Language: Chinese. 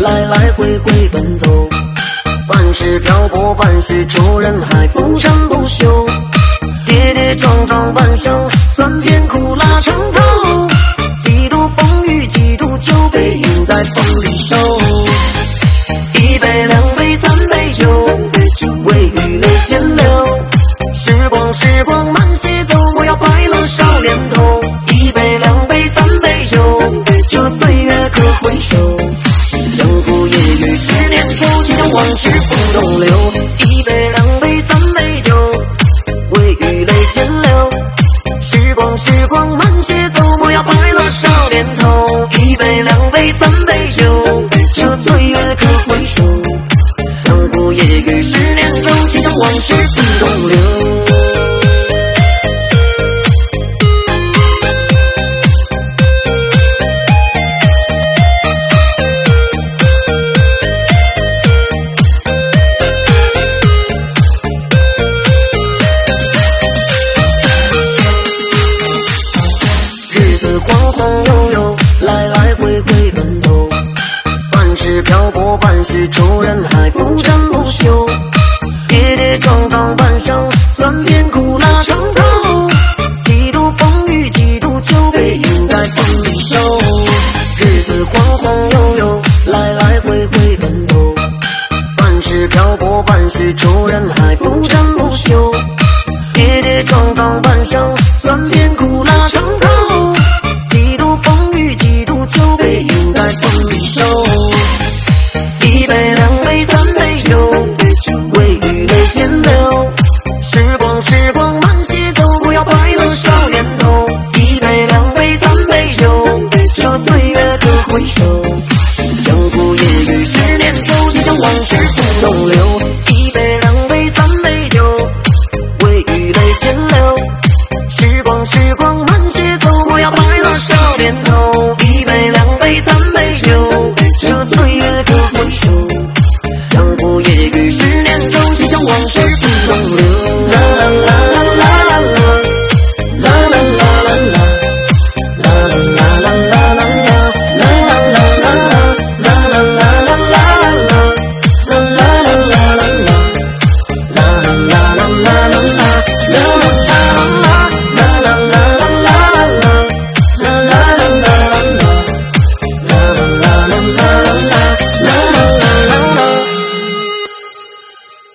来来回回奔走，半是漂泊，半是出人海，不战不休，跌跌撞撞半生，酸甜苦辣尝透，几度风雨几度酒，背影在风里收。一杯两杯三杯酒，为与泪先流，时光时光慢些走，我要快乐少年头。一杯两杯三杯酒，这岁月可回首，江湖夜雨10年愁，请将往事不动流。一杯两杯三杯酒，为与泪先流，时光时光慢些走，我要快乐少年头。一杯两杯三杯酒，这岁月可回首，江湖夜雨10年愁，请将往事不动流。晃晃悠悠，来来回回奔走，半是漂泊，半是出人海，不战不休，跌跌撞撞半生，酸甜苦辣尝透，几度风雨几度酒，背影在风里收。日子晃晃悠悠，来来回回奔走，半是漂泊，半是出人海，不战不休，跌跌撞撞半生，酸甜苦